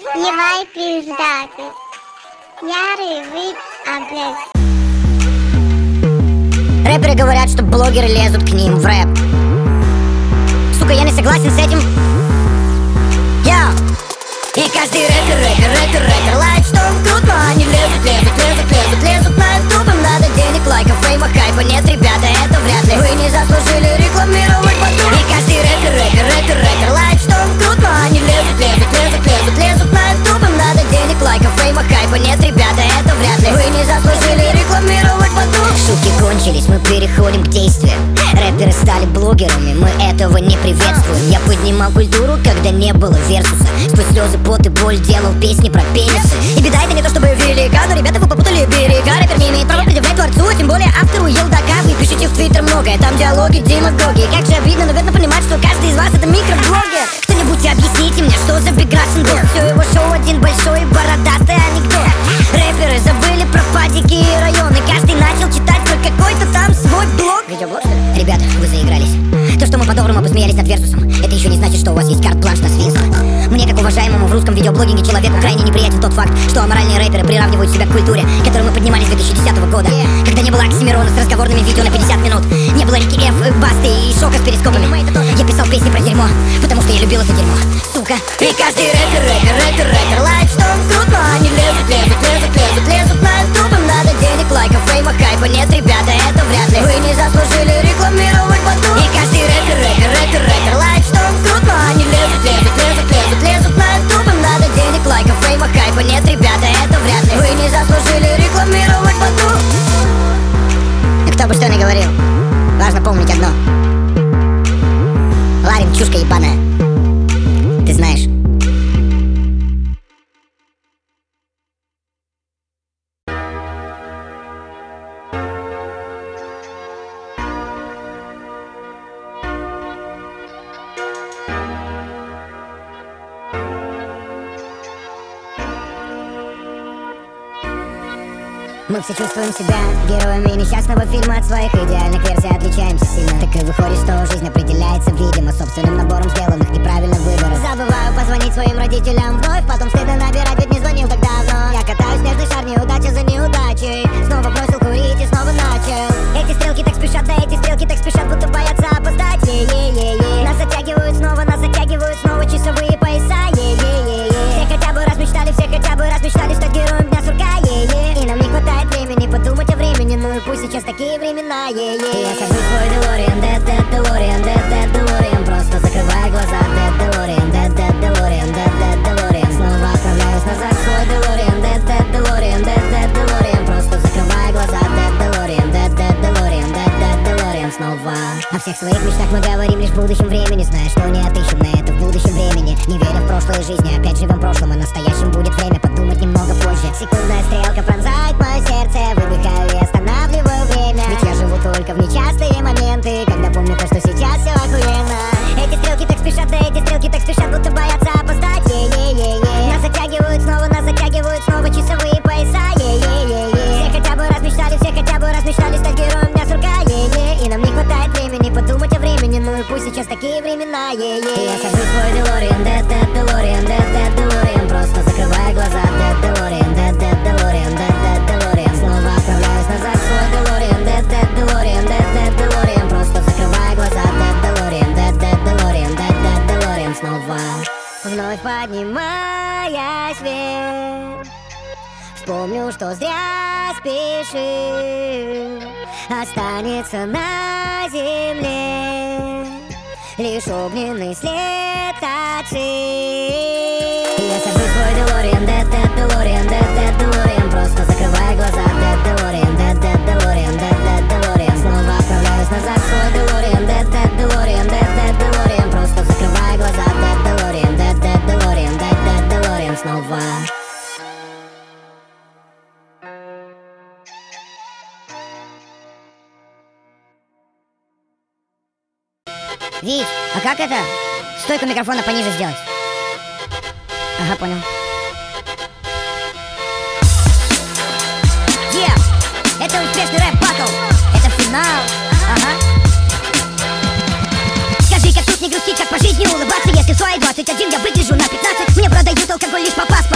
Ебай пиздатый. Ярый вид, блядь. Рэперы говорят, что блогеры лезут к ним в рэп. Сука, я не согласен с этим. Я. И каждый рэпер лайк, что он крут, но они лезут на ютуб. Им надо денег, лайков, фейма, хайпа. Нет, ребята, это вряд ли. Вы не заслужили рекламировать потом. И каждый рэпер лайк, что он крут, но они лезут на ютуб. Им надо денег, лайков, фейма, хайпа. Нет, ребята, это вряд ли. Вы не заслужили рекламировать потом. Шутки кончились, мы переходим к действиям. Рэперы стали блогерами, мы этого не приветствуем. Я поднимал культуру, когда не было версуса. Сквозь слезы, пот и боль делал песни про пенисы. И беда это не то, чтобы велика, но ребята, вы попутали берега. Рэпер не имеет права предъявлять творцу, а тем более автору елдака. Вы пишите в твиттер многое, там диалоги, демагоги. Как же обидно, наверное, понимать, что каждый из вас это микроблогер. Кто-нибудь объясните мне, что за Big Russian Dog? Все его шоу один большой бородатый анекдот. Рэперы забыли про падики и районы. Каждый начал читать про какой-то там свой блог. Видеоблог, что ли? Ребята, вы заигрались. То, что мы по-доброму посмеялись над версусом, это еще не значит, что у вас есть карт-бланш на свинство. Мне, как уважаемому в русском видеоблогинге человеку, крайне неприятен тот факт, что аморальные рэперы приравнивают себя к культуре, которую мы поднимали с 2010 года. Когда не было Оксимирона с разговорными видео на 50 минут, не было Рики Ф, Басты и Шока с перископами. Я писал песни про дерьмо, потому что я любил это дерьмо, сука. И каждый рэпер лайк, что он крут, но они лезут на ютуб. Им надо денег, лайков, фейма, хайпа. Нет, ребята, это вряд ли. Вы не заслужили рекламировать потом. И каждый рэпер лайк, что он крут, но они лезут на ютуб. Им надо денег, лайков, фейма, хайпа. Нет, ребята, это вряд ли. Вы не заслужили рекламировать потом. И кто бы что ни говорил, важно помнить одно: Ларин чушка ебаная, ты знаешь. Мы все чувствуем себя героями несчастного фильма. От своих идеальных версий отличаемся сильно. Так и выходит, что жизнь определяется, видимо, собственным набором сделанных неправильных выборов. Забываю позвонить своим родителям вновь, потом стыдно набирать, ведь не звонил так давно. Я катаюсь снежный шар, неудача за неудачей. Снова бросил курить и снова начал. Эти стрелки так спешат, да эти стрелки так спешат, будто боятся опоздать. Нас затягивают снова часовые пояса. Все хотя бы раз мечтали стать героем дня сурка. И нам не хватает времени подумать о времени, ну и пусть сейчас такие времена. Я сажусь в свой DeLorean, DeLorean, просто закрывая глаза. DeLorean, снова отправляюсь назад в свой DeLorean, DeLorean, просто закрывая глаза. DeLorean, снова. О всех своих мечтах мы говорим лишь в будущем времени, зная, что не отыщем на это в будущем времени. Не веря в прошлую жизнь, опять живем прошлым, а настоящим будет время подумать немного позже. Секундная стрелка пронзает мое сердце, выдыхаю и останавливаю время. Ведь я живу только в нечастые моменты, когда помню то, что сейчас все охуенно. Эти стрелки так спешат, будто боятся опоздать. Нас затягивают снова часовые пояса. Все хотя бы раз мечтали стать героем дня сурка. И нам не хватает времени подумать о времени, ну и пусть сейчас такие времена. Я сажусь в свой DeLorean, DeLorean, просто закрывая глаза. DeLorean, снова отправляюсь назад в свой DeLorean, DeLorean, просто закрывая глаза. DeLorean, снова. Вновь поднимаясь вверх, вспомню, что зря спешил. Останется на земле лишь огненный след от шеи. Я сажусь в свой DeLorean, DeLorean, просто закрывая глаза. DeLorean, снова отправляюсь назад в свой DeLorean, DeLorean, просто закрывая глаза. DeLorean, снова. Вить, а как это? Стойку микрофона пониже сделать. Ага, понял. Это успешный рэп-баттл. Это финал. Ага. Скажи, как тут не грустить, как по жизни улыбаться, если в свои 21 я выгляжу на 15. Мне продают алкоголь лишь по паспорту.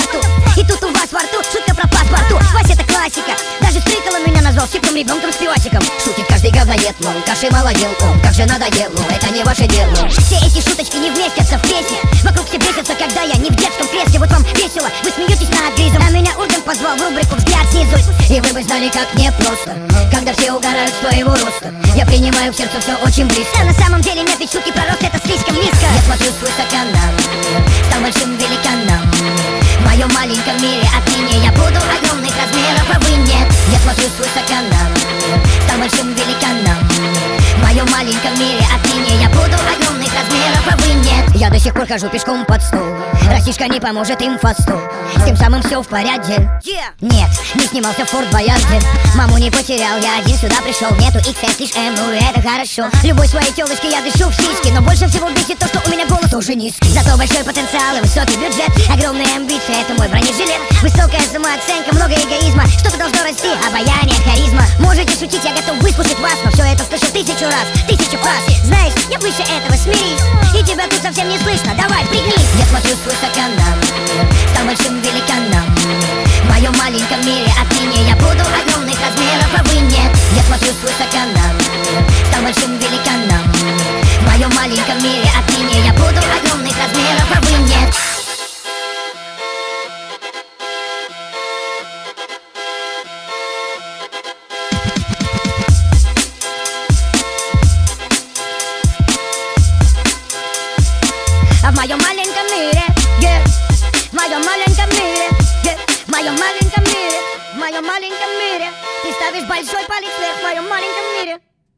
Мол, каши молодел, он как же надоел, но это не ваше дело. Все эти шуточки не вместятся в песне. Вокруг все бесятся, когда я не в детском кресле. Вот вам весело, вы смеетесь над гризом, а меня Ургант позвал в рубрику «Взгляд снизу». И вы бы знали, как непросто, когда все угорают с твоего роста. Я принимаю в сердце все очень близко. А на самом деле нет, ведь шутки про рост, это слишком низко. Я смотрю свысока на мир, стал большим великаном. В моем маленьком мире отныне я буду огромных размеров, а вы нет. Я смотрю свысока на мир, стал большим великаном. В моем маленьком мире отныне я буду огромных размеров, а вы нет. Я до сих пор хожу пешком под стол, растишка не поможет им фасту. С тем самым все в порядке. Нет, не снимался в Форт Боярде. Маму не потерял, я один сюда пришел. Нету XS, лишь M, ну это хорошо. Любой своей телочке я дышу в сиськи, но больше всего бесит то, что у меня голос уже низкий. Зато большой потенциал и высокий бюджет, огромные амбиции, это мой бронежилет. Высокая самооценка, много эгоизма, что-то должно расти, обаяние, харизма. Можете шутить, я готов выслушать вас, но все это слышу 1000 раз, 1000 фраз. Знаешь, я выше этого, смирись, и тебя тут совсем не слышно, давай, пригнись. Я смотрю свысока на мир, стал большим великаном. В моем маленьком мире отныне я буду огромных размеров, а вы нет. Я смотрю свысока на мир, стал большим великаном. В моем маленьком мире отныне я буду огромных размеров, а вы нет. А в моем маленьком мире, в моем маленьком мире, в моем маленьком мире, в моем маленьком мире, ты ставишь большой палец вверх в моем маленьком мире.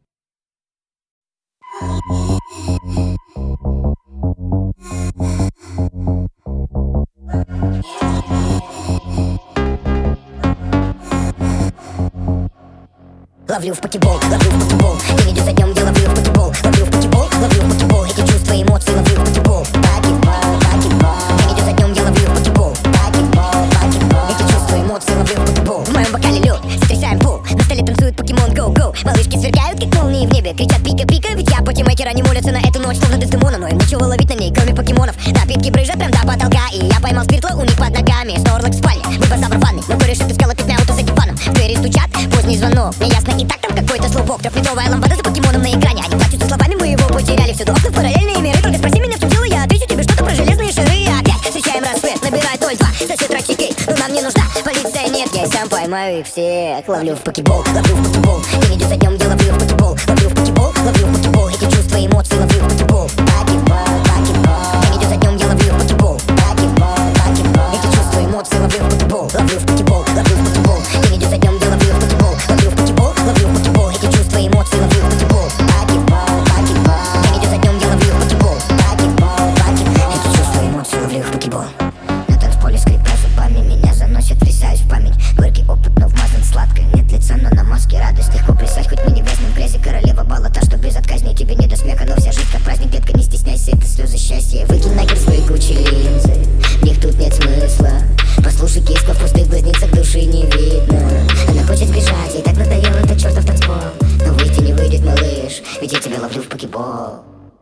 Ловлю в покебол, ловлю в покебол. День идет за днем, я ловлю в покебол. Ловлю в покебол, ловлю в покебол. Эти чувства, эмоции ловлю в покебол. Покебол, покебол. День идет за днем, я ловлю в покебол. Покебол, покебол. Эти чувства, эмоции ловлю в покебол. В моем бокале лед, сотрясаем пол. На столе танцует покемон, go-go. Малышки сверкают, как молнии в небе. Кричат пика-пика, ведь я патимейкер. Они молятся на эту ночь, словно Дездемона. Но им нечего ловить на ней, кроме покемонов. Напитки брызжат прям до потолка. И я поймал спиртло у них под ногами. Снорлок в спальне, выбозавр в ванной. Но кореш отыскала 5 минут за диваном. В двери стучат, поздний звонок. Неясно и так там какой-то слубок. Трехметровая лампада за покемоном на экране. Они плачутся словами, мы его потеряли. Всюду окна в параллельные миры. Только спроси меня, в чем дело, я отвечу тебе что-то про железные шары. И опять встречаем рассвет, набирай 02. Сосед рачки, но нам не нужна полиция, нет. Я сам поймаю их всех. Ловлю в покебол, ловлю в покебол. День идет за днем, я ловлю в покебол. Ловлю в покебол, ловлю в покебол. Эти чувства, эмоции ловлю в покебол. Покебол, покебол. День идет за днем, я ловлю в покебол. Покебол, покебол. Эти чувства, эмоции ловлю в покебол. Ловлю в покебол, ловлю в покебол. День идет за днем, я ловлю в покебол. Ловлю в покебол, ловлю в покебол. Эти чувства, эмоции ловлю в покебол. Покебол, покебол. День идет за днем, я ловлю в покебол. Покебол, покебол. Эти чувства, эмоции ловлю в покебол. На танцполе скрипя зубами меня заносит, врезаюсь в память. Горький опыт, но вмазан сладко. Нет лица, но на маске радость. Легко присядь, хоть мы не в грязном презе. Королева бала, та, что безотказнее. Тебе не до смеха, но вся жизнь как праздник. Детка, не стесняйся, это слезы счастья. Выкинь нахер свои Гуччи линзы, в них тут нет смысла. Послушай киску, в пустых глазницах души не видно. Она хочет сбежать, ей так надоел этот чертов танцпол. Но выйти не выйдет, малыш, ведь я тебя ловлю в покебол.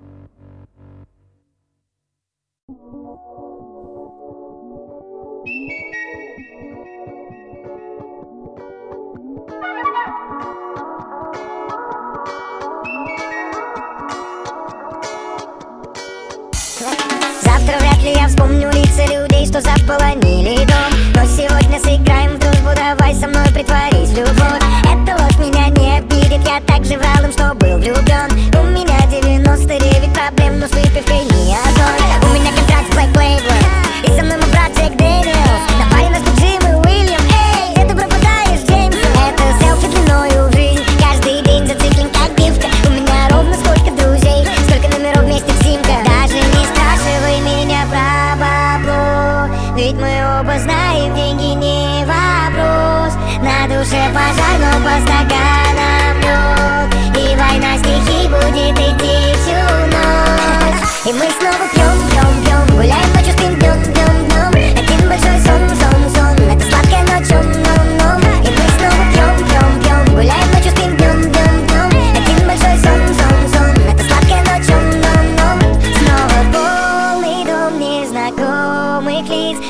Завтра вряд ли я вспомню лица людей, что заполонили дом. Но сегодня сыграем в дружбу, давай со мной притворись в любовь. Эта ложь меня не обидит, я так же врал им, что был влюблен. У меня 99 проблем, но с выпивкой ни одной. У меня контракт с Black Label, и со мной мой брат Джек Дэниелс. На паре нас тут Джим и Уильям, эй, где ты пропадаешь, Джеймс? Это селфи длиною в жизнь, каждый день зациклен как бивка. У меня ровно сколько друзей, сколько номеров вместе в симках. Даже не спрашивай меня про бабло, ведь мы оба знаем, деньги не вопрос. На душе пожар, но по стаканам лед, и война стихий будет идти всю ночь. И мы снова пьем, пьем, пьем, гуляем ночью, спим днем, днем, днем. Один большой сон, сон, сон, это сладкая ночь, ном, ном. И мы снова пьем, пьем, пьем, гуляем ночью, спим днем, днем, днем. Один большой сон, сон, сон, это сладкая ночь, ном, ном. Снова полный дом незнакомых лиц, все равно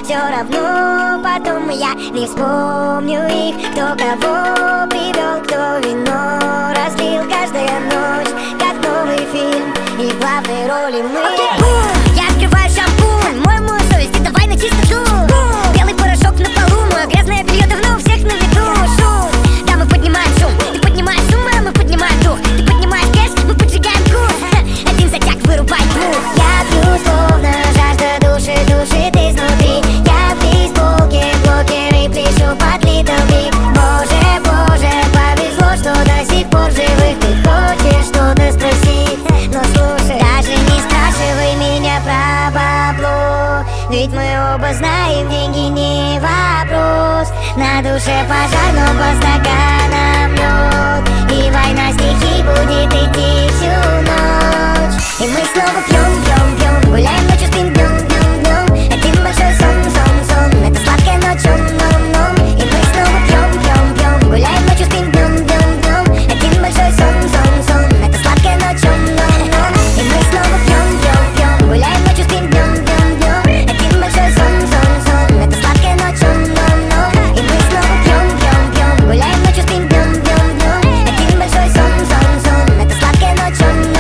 давно. Потом я не вспомню их, кто кого привел, кто вино разлил. Каждая ночь, как новый фильм, и в главной роли мы. Я открываю шампунь, мой совесть, и давай на чистоту. Белый порошок на полу, мое грязное белье давно у всех на виду. Шут, да, мы поднимаем шум, ты поднимаешь шум, а мы поднимаем дух. Ты поднимаешь кэш, мы поджигаем курс. Один затяг вырубает двух. Я пью, словно жажда душит изнутри. Я в бейсболке, блокеры пляшу под Little Big. Боже, повезло, что до сих пор живых. Ты хочешь что-то спросить, но слушай, даже не спрашивай меня про бабло, ведь мы оба знаем, деньги не вопрос. На душе пожар, но по стаканам лед, и война стихий будет идти всю ночь. И мы снова пьем, гуляем ночью, спим днем. Один большой сон, это сладкая ночь, ном. И мы снова пьем, гуляем ночью, спим днем. Один большой сон, это сладкая ночь, ном. И мы снова пьем, гуляем ночью, спим днем. Один большой сон, это сладкая ночь, ном. И мы снова пьем, гуляем ночью, спим днем. Один большой сон, это сладкая ночь, ном.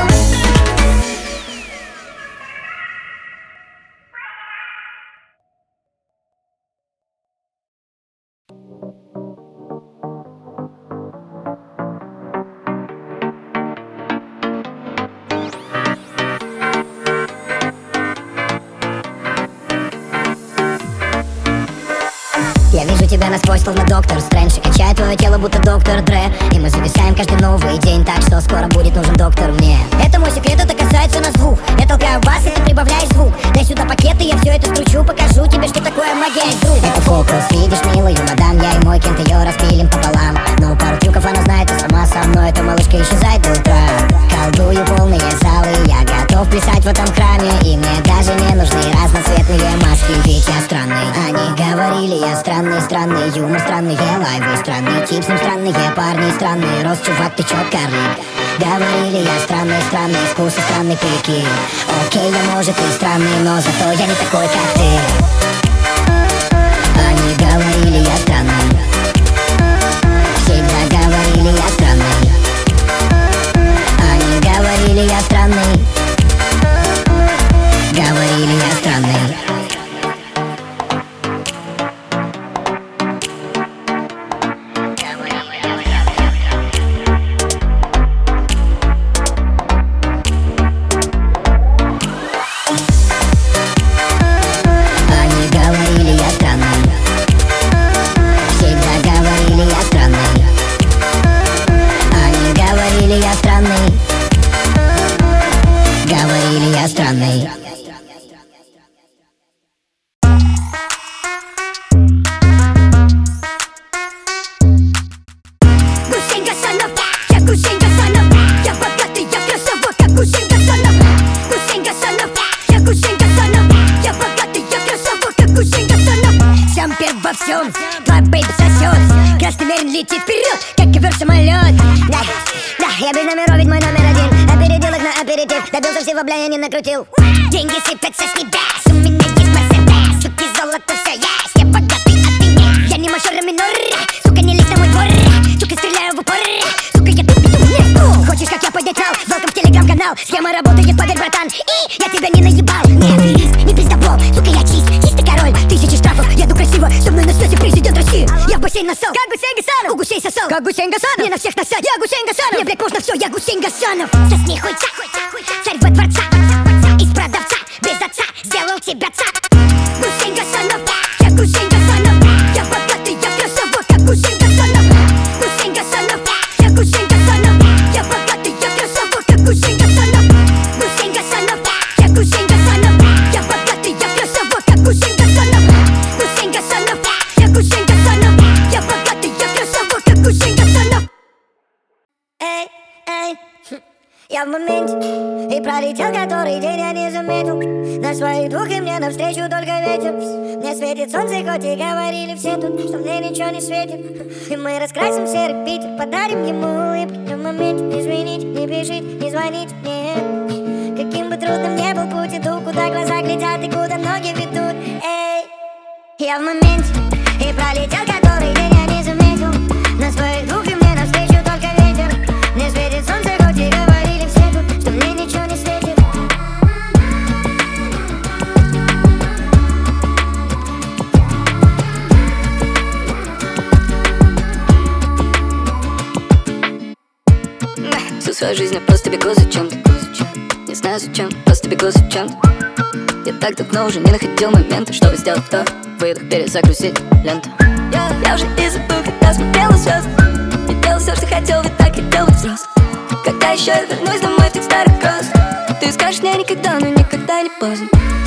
Я вижу тебя насквозь, словно доктор Стрэндж, и качаю твое тело, будто доктор Дре. И мы зависаем каждый новый день, так что скоро будет нужен доктор мне. Это мой секрет, это касается нас двух. Я толкаю бас, и ты прибавляешь звук. Дай сюда пакеты, я все это скручу, покажу тебе, что такое магия из друг. Это фокус, видишь, милую мадам, я и мой Кент ее распилим пополам. Но пару трюков она знает, и сама со мной эта малышка исчезает до утра. Колдую полные залы, я готов плясать в этом храме, и мне даже не нужны разноцветные маски, ведь я странный. Они говорили, я странный, юмор, странные лайвы, странный тип, с ним странные парни, странный рост, чувак, ты чё, карлик? Говорили, я странный, вкус и странный прикид. Окей, я, может, и странный, но зато я не такой, как ты. Они говорили, я странный, всегда говорили, я странный. Они говорили, я странный, говорили, я странный. Говорили, я странный. Гусенька Санов, я Гусенька Санов, я богатый, я красава, как Гусенька Санов. Гусенька Санов, я Гусенька Санов, я богатый, я красава, как Гусенька Санов. Сам первый во всем, твоя бэйби сосет. Красный мерин летит вперед, как ковер-самолет. Да, я без номеров, ведь мой номер один. Опередил их на аперитив, добился всего, бля, я не накрутил. Деньги сыпятся с небес, у меня есть Мерседес. Суки, золото все есть, я богатый, а ты нет. Я не мажор, минор, сука, не лезь на мой двор. Сука, стреляю в упор, сука, я тут иду вниз. Хочешь, как я поднял? Welcome в телеграм-канал. Схема работает, поверь, братан, и я тебя не наебал. Не аферист, не пиздобол, сука, я чистый король. Тысячи штрафов, еду красиво, со мной на связи президент России. Я в бассейн насал, как Гусейн Гасанов. У гусей сосал, как Гусейн Гасанов. Мне на всех насать, я Гусейн Гасанов. Мне, блядь, можно все, я Гусейн Гасанов. Сосни хуйца, царь во дворца, из продавца, без отца, сделал тебя царь. Гусейн Гасанов, я Гусейн Гасанов, я богатый, я красава, как Гусейн Гасанов. Гусейн Гасанов, я Гусейн Гасанов, я богатый, я красава, как Гусейн Гасанов. Гусейн Гасанов, я Гусейн Гасанов, я богатый, я красава, как Гусейн Гасанов. Гусейн Гасанов, я Гусейн Гасанов, я богатый, я красава, как Гусейн Гасанов. Эй, я в моменте, и пролетел который день, я не заметил. На своих двух и мне навстречу только ветер. Мне светит солнце, хоть и говорили все тут, что мне ничего не светит. И мы раскрасим серый Питер, подарим ему улыбки. В моменте не звоните, не пишите, не звоните мне. Каким бы трудным ни был путь, иду, куда глаза глядят и куда ноги ведут. Эй, Я в моменте, и пролетел который день, я не заметил. На своих двух и мне навстречу только ветер. Не светит солнце, хоть и говорили все тут, что мне ничего не светит. Всю свою жизнь я просто бегу за чем-то. Не знаю зачем, просто бегу за чем-то. Я так давно уже не находил момента, чтобы сделать вдох, выдох, перезагрузить ленту. Я уже и забыл, когда смотрел на звезды. Я делал все, что хотел, ведь так хотел быть взрослым. Когда еще я вернусь домой в тех старых гроз? Ты скажешь мне никогда, но никогда не поздно.